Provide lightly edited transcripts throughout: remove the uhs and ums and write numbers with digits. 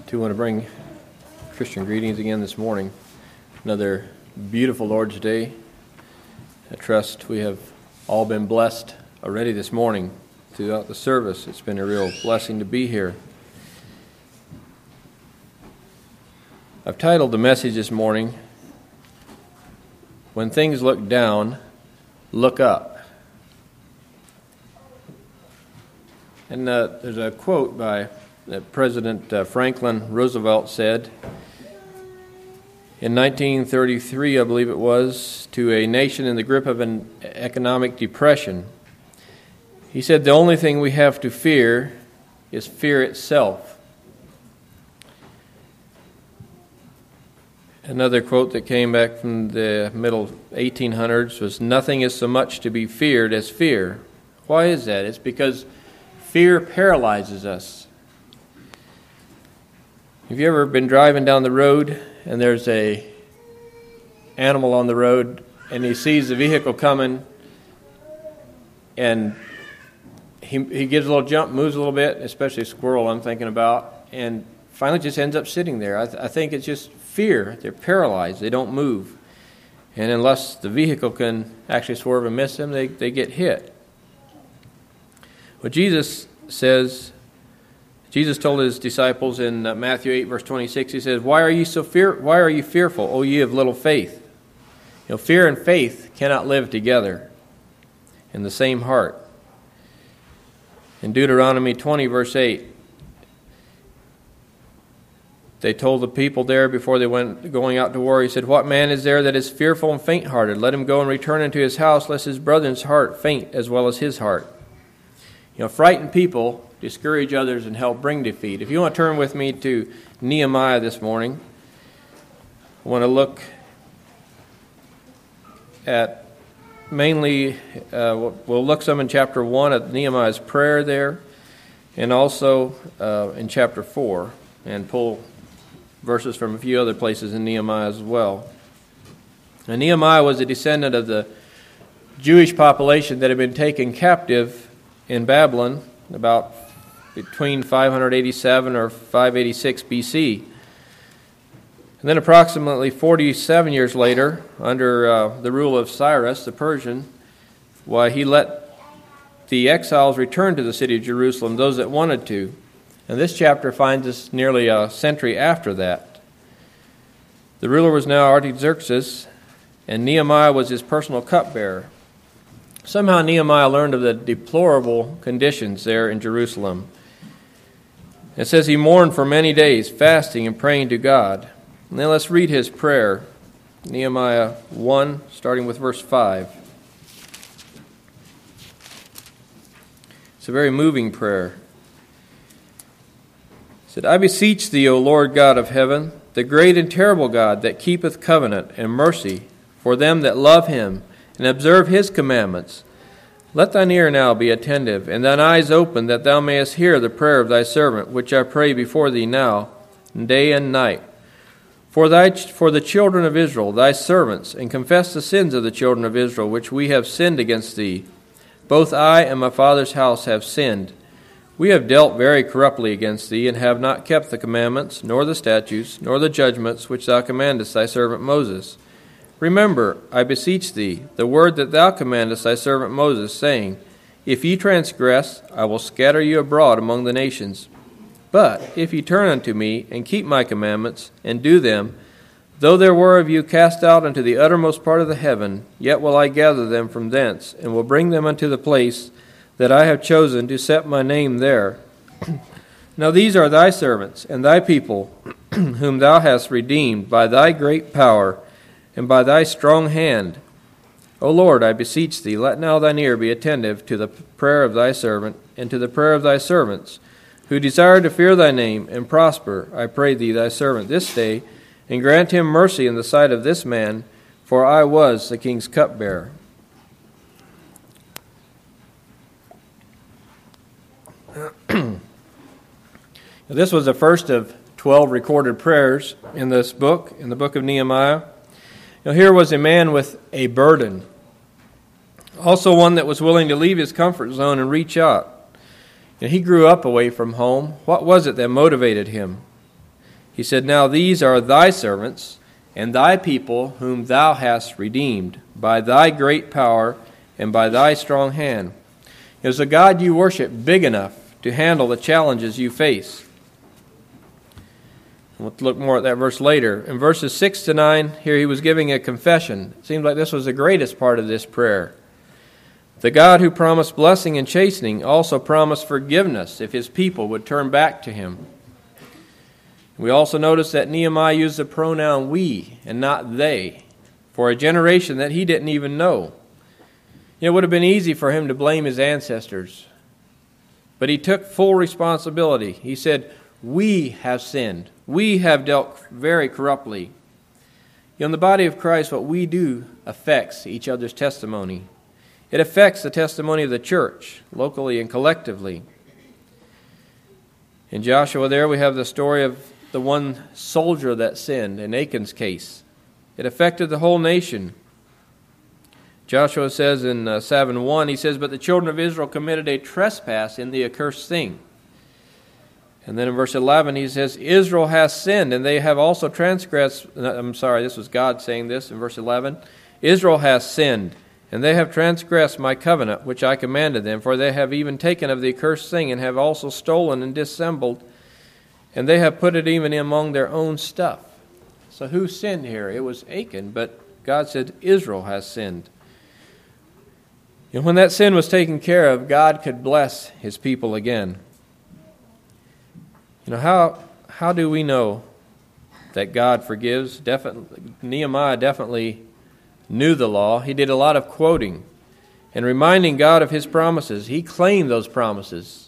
Do want to bring Christian greetings again this morning. Another beautiful Lord's Day. I trust we have all been blessed already this morning throughout the service. It's been a real blessing to be here. I've titled the message this morning, "When Things Look Down, Look Up." And there's a quote by President Franklin Roosevelt said in 1933, I believe it was, to a nation in the grip of an economic depression. He said, "The only thing we have to fear is fear itself." Another quote that came back from the middle 1800s was, "Nothing is so much to be feared as fear." Why is that? It's because fear paralyzes us. Have you ever been driving down the road and there's a animal on the road and he sees the vehicle coming and he gives a little jump, moves a little bit, especially a squirrel I'm thinking about, and finally just ends up sitting there? I think it's just fear. They're paralyzed. They don't move. And unless the vehicle can actually swerve and miss them, they get hit. Well, Jesus told his disciples in Matthew 8, verse 26, he says, Why are you fearful, O ye of little faith? You know, fear and faith cannot live together in the same heart. In Deuteronomy 20, verse 8, they told the people there before they went going out to war, he said, What man is there that is fearful and faint-hearted? Let him go and return into his house, lest his brother's heart faint as well as his heart. You know, frightened people discourage others and help bring defeat. If you want to turn with me to Nehemiah this morning, I want to look at mainly, we'll look some in chapter 1 at Nehemiah's prayer there, and also in chapter 4, and pull verses from a few other places in Nehemiah as well. Now, Nehemiah was a descendant of the Jewish population that had been taken captive in Babylon about between 587 or 586 BC. And then approximately 47 years later, under the rule of Cyrus, the Persian, he let the exiles return to the city of Jerusalem, those that wanted to. And this chapter finds us nearly a century after that. The ruler was now Artaxerxes, and Nehemiah was his personal cupbearer. Somehow Nehemiah learned of the deplorable conditions there in Jerusalem. It says he mourned for many days, fasting and praying to God. And then let's read his prayer. Nehemiah 1, starting with verse 5. It's a very moving prayer. It said, I beseech thee, O Lord God of heaven, the great and terrible God that keepeth covenant and mercy for them that love him and observe his commandments. Let thine ear now be attentive, and thine eyes open, that thou mayest hear the prayer of thy servant, which I pray before thee now, day and night. For the children of Israel, thy servants, and confess the sins of the children of Israel, which we have sinned against thee. Both I and my father's house have sinned. We have dealt very corruptly against thee, and have not kept the commandments, nor the statutes, nor the judgments, which thou commandest thy servant Moses. Remember, I beseech thee, the word that thou commandest thy servant Moses, saying, If ye transgress, I will scatter you abroad among the nations. But if ye turn unto me, and keep my commandments, and do them, though there were of you cast out unto the uttermost part of the heaven, yet will I gather them from thence, and will bring them unto the place that I have chosen to set my name there. Now these are thy servants, and thy people, whom thou hast redeemed by thy great power, and by thy strong hand. O Lord, I beseech thee, let now thine ear be attentive to the prayer of thy servant, and to the prayer of thy servants, who desire to fear thy name and prosper, I pray thee, thy servant this day, and grant him mercy in the sight of this man, for I was the king's cupbearer. This was the first of 12 recorded prayers in this book, in the book of Nehemiah. Now, here was a man with a burden, also one that was willing to leave his comfort zone and reach out. And he grew up away from home. What was it that motivated him? He said, "Now these are thy servants, and thy people whom thou hast redeemed, by thy great power and by thy strong hand." Is the God you worship big enough to handle the challenges you face? We'll look more at that verse later. In verses 6 to 9, here he was giving a confession. It seems like this was the greatest part of this prayer. The God who promised blessing and chastening also promised forgiveness if his people would turn back to him. We also notice that Nehemiah used the pronoun we and not they for a generation that he didn't even know. It would have been easy for him to blame his ancestors, but he took full responsibility. He said, "We have sinned. We have dealt very corruptly." In the body of Christ, what we do affects each other's testimony. It affects the testimony of the church, locally and collectively. In Joshua there we have the story of the one soldier that sinned, in Achan's case. It affected the whole nation. Joshua says in 7:1, he says, "But the children of Israel committed a trespass in the accursed thing." And then in verse 11 he says, "Israel has sinned, and they have also transgressed." This was God saying this in verse 11. "Israel has sinned, and they have transgressed my covenant, which I commanded them, for they have even taken of the accursed thing, and have also stolen and dissembled, and they have put it even among their own stuff." So who sinned here? It was Achan, but God said Israel has sinned. And when that sin was taken care of, God could bless his people again. How do we know that God forgives? Nehemiah definitely knew the law. He did a lot of quoting and reminding God of his promises. He claimed those promises.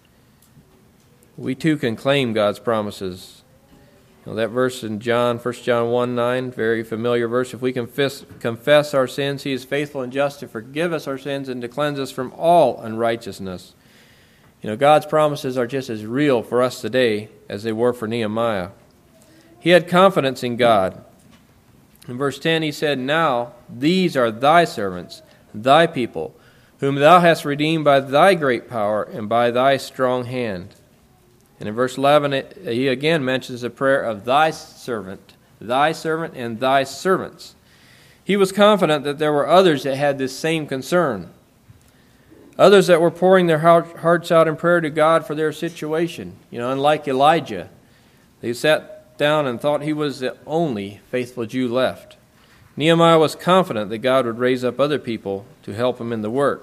We too can claim God's promises. That verse in 1 John 1:9, very familiar verse. If we confess our sins, he is faithful and just to forgive us our sins and to cleanse us from all unrighteousness. God's promises are just as real for us today as they were for Nehemiah. He had confidence in God. In verse 10 he said, "Now these are thy servants, thy people, whom thou hast redeemed by thy great power and by thy strong hand." And in verse 11, he again mentions the prayer of thy servant, and thy servants. He was confident that there were others that had this same concern. Others that were pouring their hearts out in prayer to God for their situation. Unlike Elijah, they sat down and thought he was the only faithful Jew left. Nehemiah was confident that God would raise up other people to help him in the work.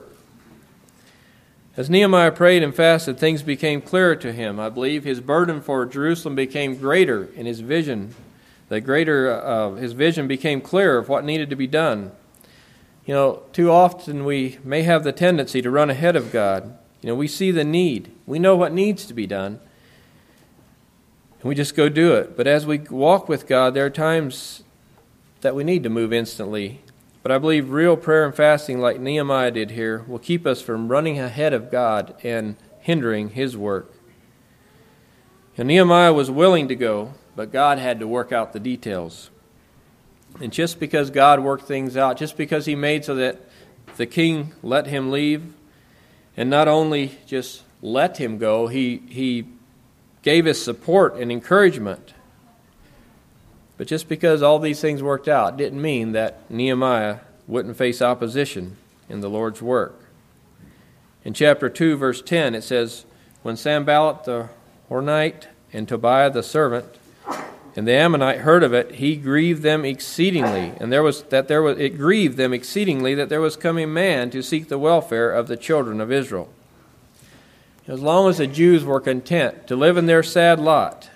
As Nehemiah prayed and fasted, things became clearer to him. I believe his burden for Jerusalem became greater in his vision. His vision became clearer of what needed to be done. Too often we may have the tendency to run ahead of God. We see the need. We know what needs to be done. And we just go do it. But as we walk with God, there are times that we need to move instantly. But I believe real prayer and fasting like Nehemiah did here will keep us from running ahead of God and hindering his work. And Nehemiah was willing to go, but God had to work out the details. And just because God worked things out, just because he made so that the king let him leave, and not only just let him go, he gave his support and encouragement. But just because all these things worked out didn't mean that Nehemiah wouldn't face opposition in the Lord's work. In chapter 2, verse 10, it says, "When Sanballat the Horonite and Tobiah the servant and the Ammonite heard of it, he grieved them exceedingly, and it grieved them exceedingly that there was come a man to seek the welfare of the children of Israel." As long as the Jews were content to live in their sad lot,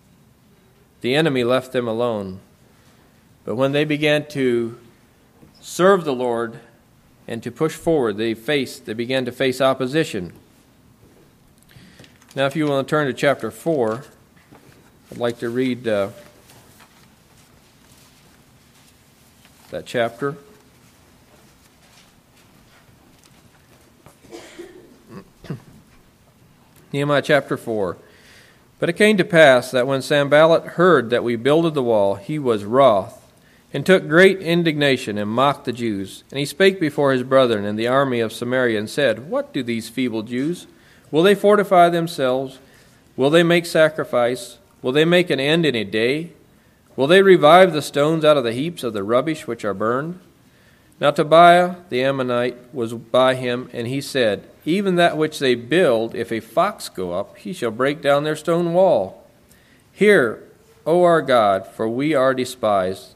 the enemy left them alone. But when they began to serve the Lord and to push forward, they began to face opposition. Now, if you want to turn to chapter 4, I'd like to read that chapter. Nehemiah chapter 4. "But it came to pass that when Sanballat heard that we builded the wall, he was wroth, and took great indignation, and mocked the Jews. And he spake before his brethren and the army of Samaria, and said, What do these feeble Jews? Will they fortify themselves? Will they make sacrifice? Will they make an end in a day? Will they revive the stones out of the heaps of the rubbish which are burned? Now Tobiah the Ammonite was by him, and he said, Even that which they build, if a fox go up, he shall break down their stone wall. Hear, O our God, for we are despised.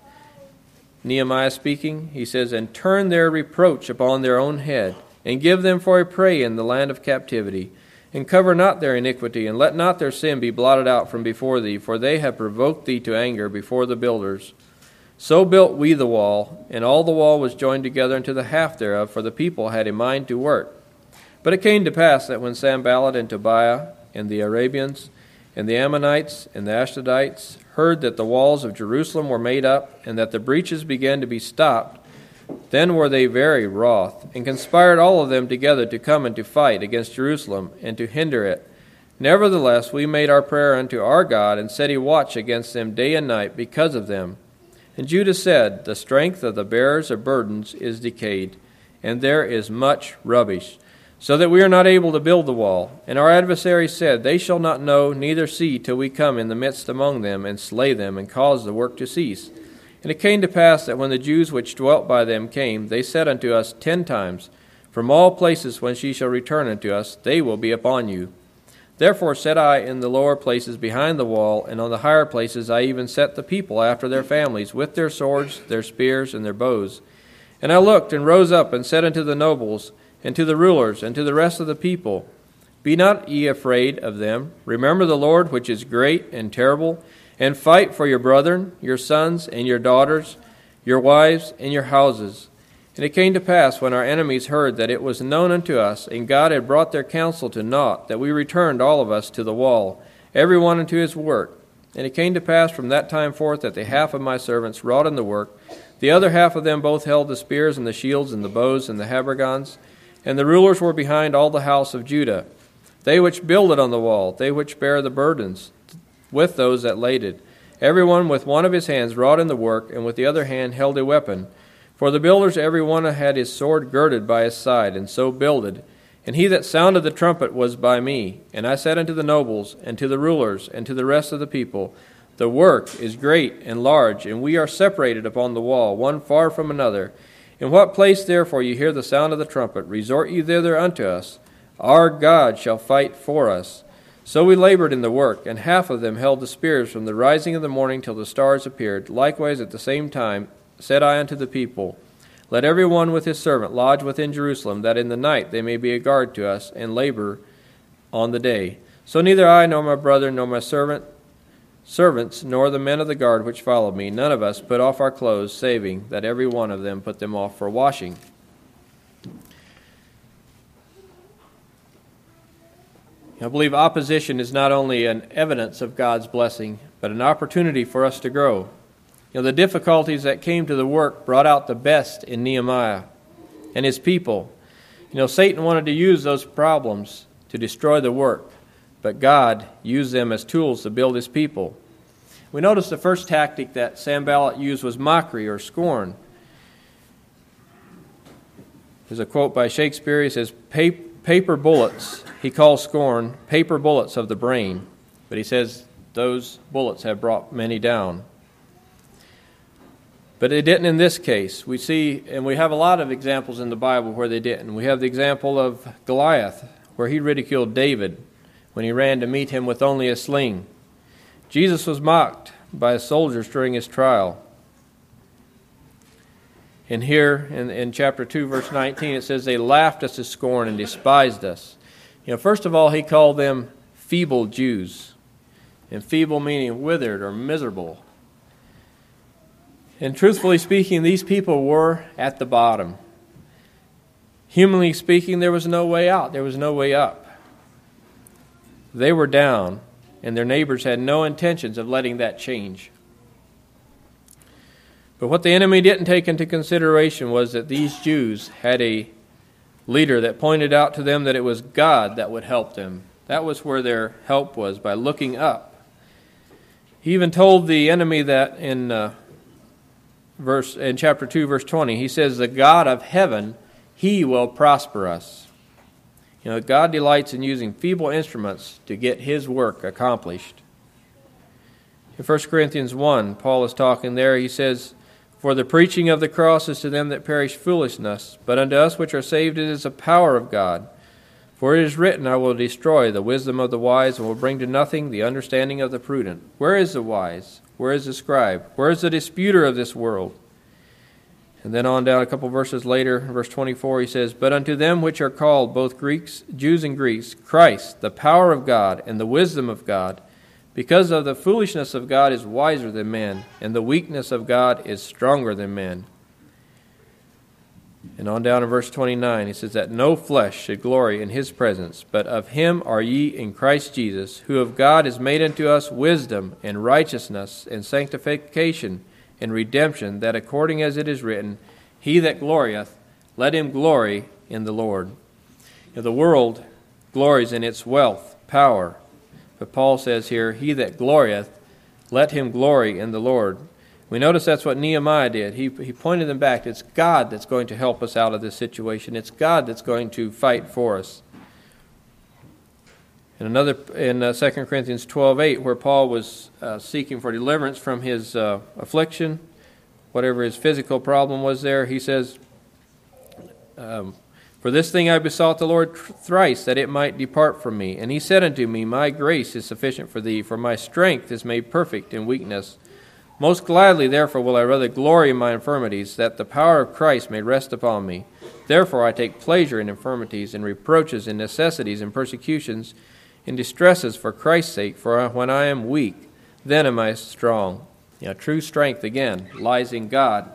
Nehemiah speaking, he says, And turn their reproach upon their own head, and give them for a prey in the land of captivity. And cover not their iniquity, and let not their sin be blotted out from before thee, for they have provoked thee to anger before the builders. So built we the wall, and all the wall was joined together unto the half thereof, for the people had a mind to work. But it came to pass that when Sanballat and Tobiah and the Arabians and the Ammonites and the Ashdodites heard that the walls of Jerusalem were made up, and that the breaches began to be stopped, then were they very wroth, and conspired all of them together to come and to fight against Jerusalem, and to hinder it. Nevertheless, we made our prayer unto our God, and set a watch against them day and night because of them. And Judah said, The strength of the bearers of burdens is decayed, and there is much rubbish, so that we are not able to build the wall. And our adversaries said, They shall not know, neither see, till we come in the midst among them, and slay them, and cause the work to cease. And it came to pass that when the Jews which dwelt by them came, they said unto us 10 times, From all places whence ye shall return unto us, they will be upon you. Therefore set I in the lower places behind the wall, and on the higher places I even set the people after their families, with their swords, their spears, and their bows. And I looked, and rose up, and said unto the nobles, and to the rulers, and to the rest of the people, Be not ye afraid of them. Remember the Lord, which is great and terrible, and fight for your brethren, your sons, and your daughters, your wives, and your houses. And it came to pass, when our enemies heard that it was known unto us, and God had brought their counsel to naught, that we returned all of us to the wall, every one unto his work. And it came to pass from that time forth that the half of my servants wrought in the work, the other half of them both held the spears and the shields and the bows and the habergeons, and the rulers were behind all the house of Judah. They which builded on the wall, they which bare the burdens, with those that laid it. Every one with one of his hands wrought in the work, and with the other hand held a weapon. For the builders every one had his sword girded by his side, and so builded. And he that sounded the trumpet was by me. And I said unto the nobles, and to the rulers, and to the rest of the people, The work is great and large, and we are separated upon the wall, one far from another. In what place therefore you hear the sound of the trumpet, resort ye thither unto us. Our God shall fight for us. So we labored in the work, and half of them held the spears from the rising of the morning till the stars appeared. Likewise at the same time said I unto the people, Let every one with his servant lodge within Jerusalem, that in the night they may be a guard to us, and labor on the day. So neither I, nor my brother, nor my servants, nor the men of the guard which followed me, none of us put off our clothes, saving that every one of them put them off for washing. I believe opposition is not only an evidence of God's blessing, but an opportunity for us to grow. The difficulties that came to the work brought out the best in Nehemiah and his people. Satan wanted to use those problems to destroy the work, but God used them as tools to build his people. We notice the first tactic that Sanballat used was mockery or scorn. There's a quote by Shakespeare. He says, Paper bullets, he calls scorn, paper bullets of the brain. But he says those bullets have brought many down. But it didn't in this case. We see, and we have a lot of examples in the Bible where they didn't. We have the example of Goliath, where he ridiculed David when he ran to meet him with only a sling. Jesus was mocked by his soldiers during his trial. And here in chapter 2, verse 19, it says, They laughed us to scorn and despised us. First of all, he called them feeble Jews. And feeble meaning withered or miserable. And truthfully speaking, these people were at the bottom. Humanly speaking, there was no way out. There was no way up. They were down, and their neighbors had no intentions of letting that change. But what the enemy didn't take into consideration was that these Jews had a leader that pointed out to them that it was God that would help them. That was where their help was, by looking up. He even told the enemy that in chapter 2, verse 20, he says, The God of heaven, he will prosper us. God delights in using feeble instruments to get his work accomplished. In 1 Corinthians 1, Paul is talking there. He says, "For the preaching of the cross is to them that perish foolishness, but unto us which are saved it is the power of God. For it is written, I will destroy the wisdom of the wise, and will bring to nothing the understanding of the prudent. Where is the wise? Where is the scribe? Where is the disputer of this world?" And then on down a couple verses later, verse 24, he says, "But unto them which are called, both Jews and Greeks, Christ, the power of God, and the wisdom of God, because of the foolishness of God is wiser than men, and the weakness of God is stronger than men." And on down in verse 29, he says that no flesh should glory in his presence, but of him are ye in Christ Jesus, who of God is made unto us wisdom and righteousness and sanctification and redemption, that according as it is written, He that glorieth, let him glory in the Lord. The world glories in its wealth, power. But Paul says here, "He that glorieth, let him glory in the Lord." We notice that's what Nehemiah did. He pointed them back. It's God that's going to help us out of this situation. It's God that's going to fight for us. And in 2 Corinthians 12:8, where Paul was seeking for deliverance from his affliction, whatever his physical problem was there, he says, "For this thing I besought the Lord thrice, that it might depart from me. And he said unto me, My grace is sufficient for thee, for my strength is made perfect in weakness. Most gladly, therefore, will I rather glory in my infirmities, that the power of Christ may rest upon me. Therefore I take pleasure in infirmities, in reproaches, in necessities, in persecutions, in distresses for Christ's sake. For when I am weak, then am I strong." True strength, again, lies in God.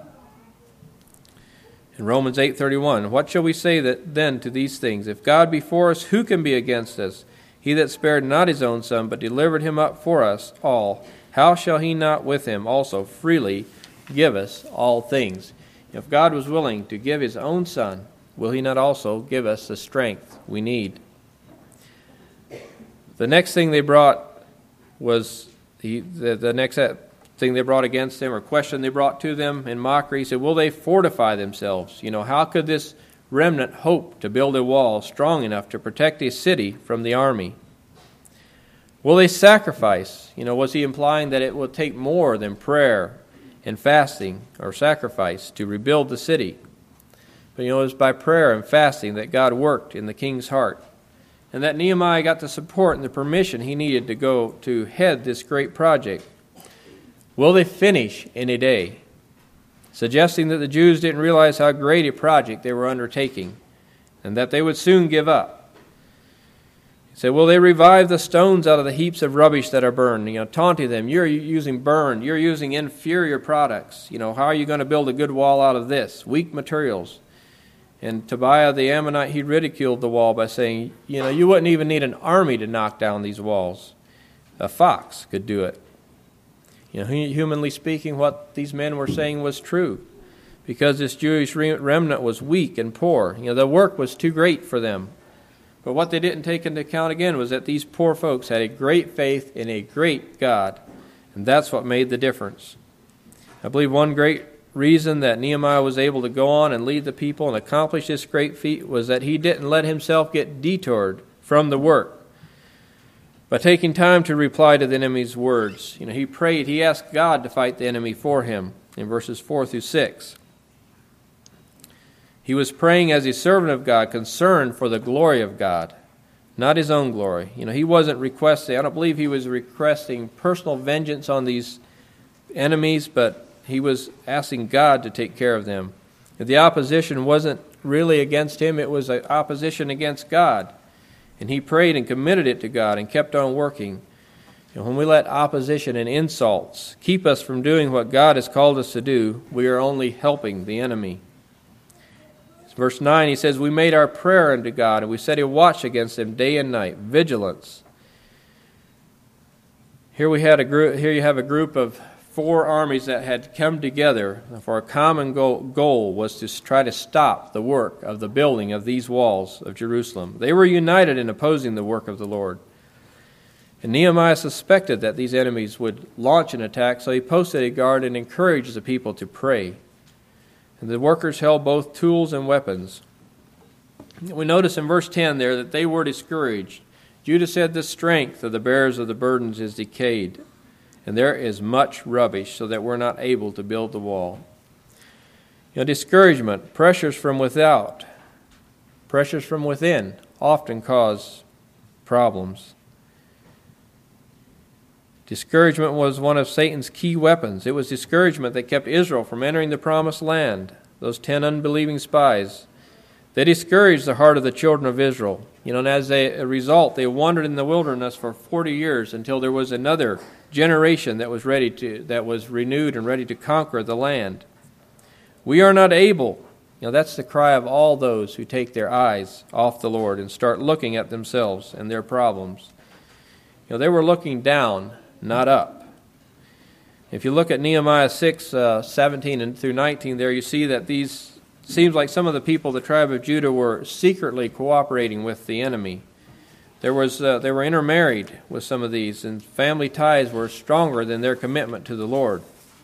In Romans 8:31, "What shall we say then to these things? If God be for us, who can be against us? He that spared not his own Son, but delivered him up for us all, how shall he not with him also freely give us all things?" If God was willing to give his own Son, will he not also give us the strength we need? The next thing they brought was the next thing they brought against them, or question they brought to them in mockery. He said, will they fortify themselves? How could this remnant hope to build a wall strong enough to protect a city from the army? Will they sacrifice? Was he implying that it will take more than prayer and fasting or sacrifice to rebuild the city? But it was by prayer and fasting that God worked in the king's heart, and that Nehemiah got the support and the permission he needed to go to head this great project. Will they finish in a day? Suggesting that the Jews didn't realize how great a project they were undertaking, and that they would soon give up. He said, will they revive the stones out of the heaps of rubbish that are burned? Taunting them, you're using burned, you're using inferior products. How are you going to build a good wall out of this? Weak materials. And Tobiah the Ammonite, he ridiculed the wall by saying, you wouldn't even need an army to knock down these walls. A fox could do it. Humanly speaking, what these men were saying was true, because this Jewish remnant was weak and poor. The work was too great for them. But what they didn't take into account again was that these poor folks had a great faith in a great God, and that's what made the difference. I believe one great reason that Nehemiah was able to go on and lead the people and accomplish this great feat was that he didn't let himself get detoured from the work. By taking time to reply to the enemy's words, he prayed, he asked God to fight the enemy for him in verses 4 through 6. He was praying as a servant of God, concerned for the glory of God, not his own glory. He wasn't requesting, I don't believe he was requesting personal vengeance on these enemies, but he was asking God to take care of them. The opposition wasn't really against him, it was an opposition against God. And he prayed and committed it to God and kept on working. When we let opposition and insults keep us from doing what God has called us to do, we are only helping the enemy. Verse 9, he says, we made our prayer unto God, and we set a watch against them day and night, vigilance. Here you have a group of 4 armies that had come together for a common goal was to try to stop the work of the building of these walls of Jerusalem. They were united in opposing the work of the Lord. And Nehemiah suspected that these enemies would launch an attack, so he posted a guard and encouraged the people to pray. And the workers held both tools and weapons. We notice in verse 10 there that they were discouraged. Judah said, the strength of the bearers of the burdens is decayed. And there is much rubbish, so that we're not able to build the wall. Discouragement, pressures from without, pressures from within often cause problems. Discouragement was one of Satan's key weapons. It was discouragement that kept Israel from entering the promised land. Those 10 unbelieving spies, they discouraged the heart of the children of Israel. And as a result, they wandered in the wilderness for 40 years until there was another generation that was renewed and ready to conquer the land. We are not able. That's the cry of all those who take their eyes off the Lord and start looking at themselves and their problems. They were looking down, not up. If you look at Nehemiah 6, 17 and through 19 there, you see that these seems like some of the people of the tribe of Judah were secretly cooperating with the enemy. They were intermarried with some of these, and family ties were stronger than their commitment to the Lord.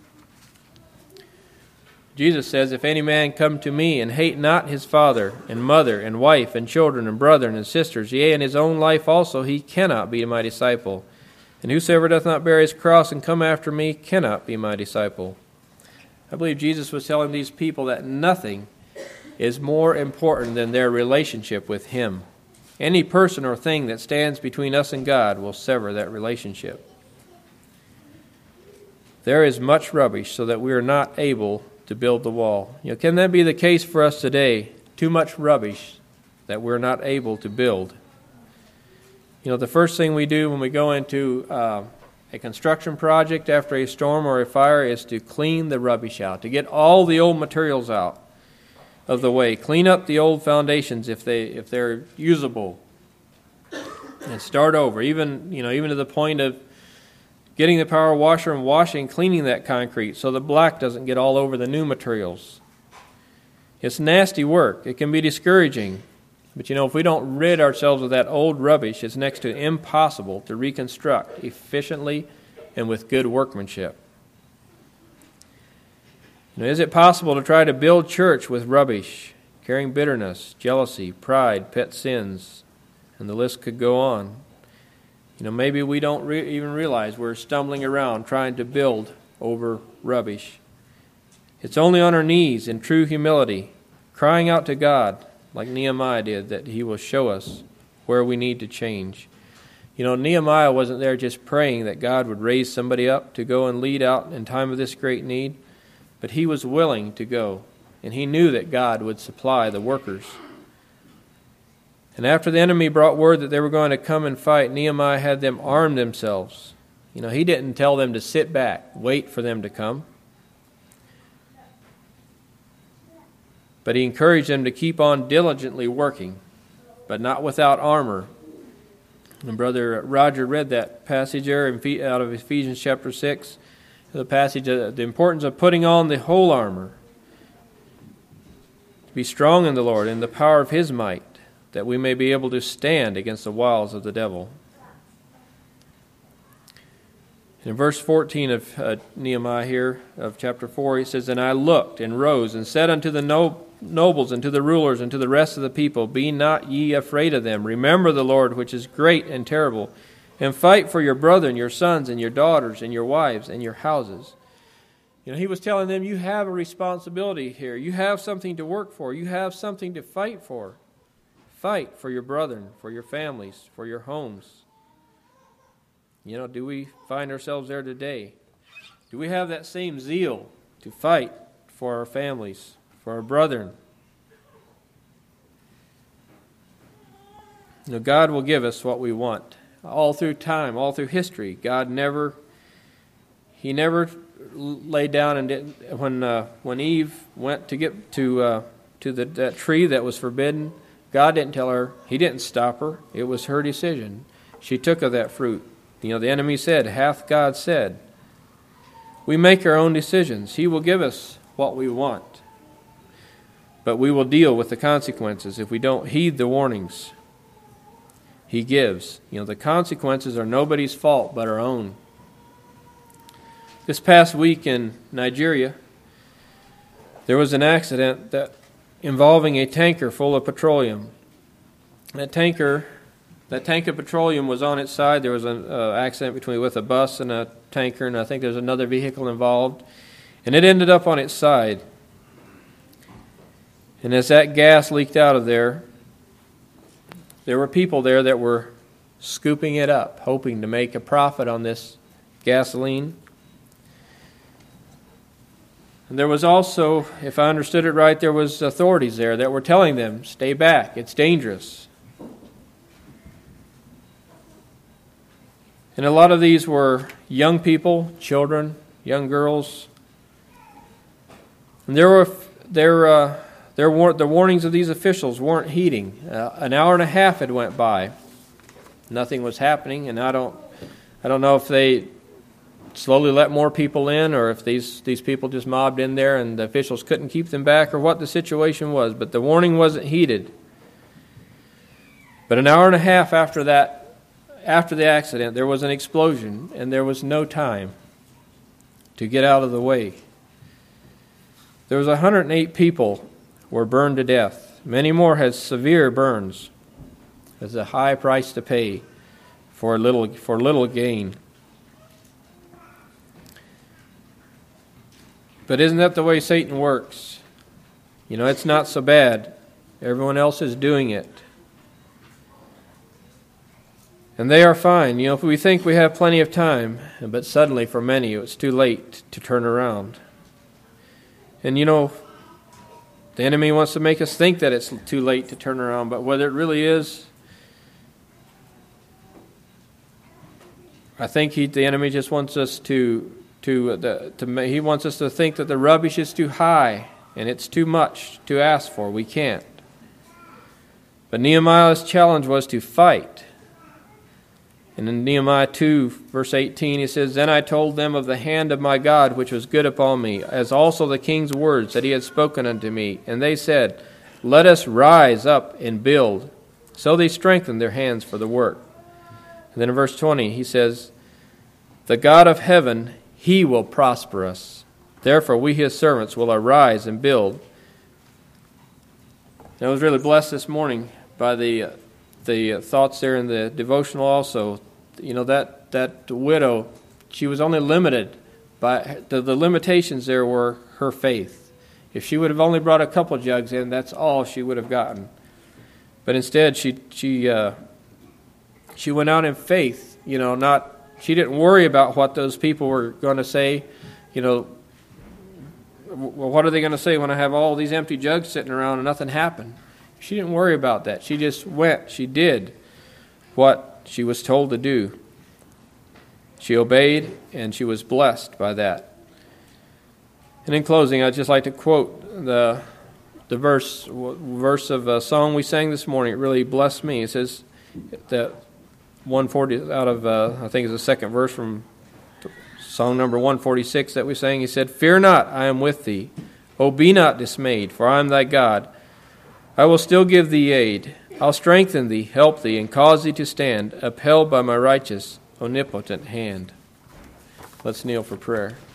Jesus says, "If any man come to me and hate not his father and mother and wife and children and brethren and sisters, yea, and his own life also, he cannot be my disciple. And whosoever doth not bear his cross and come after me cannot be my disciple." I believe Jesus was telling these people that nothing is more important than their relationship with Him. Any person or thing that stands between us and God will sever that relationship. There is much rubbish so that we are not able to build the wall. Can that be the case for us today? Too much rubbish that we're not able to build. The first thing we do when we go into a construction project after a storm or a fire is to clean the rubbish out, to get all the old materials out of the way, clean up the old foundations if they're usable, and start over. Even to the point of getting the power washer and washing, cleaning that concrete so the black doesn't get all over the new materials. It's nasty work. It can be discouraging. But if we don't rid ourselves of that old rubbish, it's next to impossible to reconstruct efficiently and with good workmanship. Is it possible to try to build church with rubbish, carrying bitterness, jealousy, pride, pet sins, and the list could go on? Maybe we don't even realize we're stumbling around trying to build over rubbish. It's only on our knees in true humility, crying out to God, like Nehemiah did, that He will show us where we need to change. Nehemiah wasn't there just praying that God would raise somebody up to go and lead out in time of this great need, but he was willing to go, and he knew that God would supply the workers. And after the enemy brought word that they were going to come and fight, Nehemiah had them arm themselves. He didn't tell them to sit back, wait for them to come. But he encouraged them to keep on diligently working, but not without armor. And Brother Roger read that passage there out of Ephesians chapter 6, the passage, the importance of putting on the whole armor. To be strong in the Lord and the power of His might, that we may be able to stand against the wiles of the devil. In verse 14 of Nehemiah here, of chapter 4, he says, "And I looked and rose and said unto the nobles and to the rulers and to the rest of the people, Be not ye afraid of them. Remember the Lord, which is great and terrible, and fight for your brethren, your sons and your daughters and your wives and your houses." He was telling them, you have a responsibility here. You have something to work for. You have something to fight for. Fight for your brethren, for your families, for your homes. Do we find ourselves there today? Do we have that same zeal to fight for our families, for our brethren? God will give us what we want. All through time, all through history, God never laid down and didn't. When Eve went to get to that tree that was forbidden, God didn't tell her. He didn't stop her. It was her decision. She took of that fruit. The enemy said, "Hath God said?" We make our own decisions. He will give us what we want, but we will deal with the consequences if we don't heed the warnings He gives. The consequences are nobody's fault but our own. This past week in Nigeria, there was an accident involving a tanker full of petroleum. That tank of petroleum was on its side. There was an accident with a bus and a tanker, and I think there's another vehicle involved. And it ended up on its side. And as that gas leaked out of there were people there that were scooping it up, hoping to make a profit on this gasoline. And there was also, if I understood it right, there was authorities there that were telling them, stay back, it's dangerous. And a lot of these were young people, children, young girls. And the warnings of these officials weren't heeding. An hour and a half had went by. Nothing was happening, and I don't know if they slowly let more people in, or if these people just mobbed in there and the officials couldn't keep them back, or what the situation was. But the warning wasn't heeded. But an hour and a half after the accident, there was an explosion, and there was no time to get out of the way. There was 108 people were burned to death. Many more had severe burns. It's a high price to pay for little gain. But isn't that the way Satan works? It's not so bad. Everyone else is doing it. And they are fine. If we think we have plenty of time, but suddenly for many it's too late to turn around. And the enemy wants to make us think that it's too late to turn around, but whether it really is, I think the enemy just wants us he wants us to think that the rubbish is too high and it's too much to ask for. We can't. But Nehemiah's challenge was to fight. And in Nehemiah 2, verse 18, he says, Then I told them of the hand of my God, which was good upon me, as also the king's words that he had spoken unto me. And they said, Let us rise up and build. So they strengthened their hands for the work. And then in verse 20, he says, The God of heaven, he will prosper us. Therefore we his servants will arise and build. And I was really blessed this morning by the thoughts there in the devotional also. That widow, she was only limited by the limitations there were her faith. If she would have only brought a couple jugs in, that's all she would have gotten. But instead, she went out in faith. She didn't worry about what those people were going to say. Well, what are they going to say when I have all these empty jugs sitting around and nothing happened? She didn't worry about that. She just went. She did what she was told to do. She obeyed, and she was blessed by that. And in closing, I'd just like to quote the verse of a song we sang this morning. It really blessed me. It says that 140 out of I think it's the second verse from song number 146 that we sang. He said, Fear not, I am with thee. O be not dismayed, for I am thy God. I will still give thee aid. I'll strengthen thee, help thee, and cause thee to stand, upheld by my righteous, omnipotent hand. Let's kneel for prayer.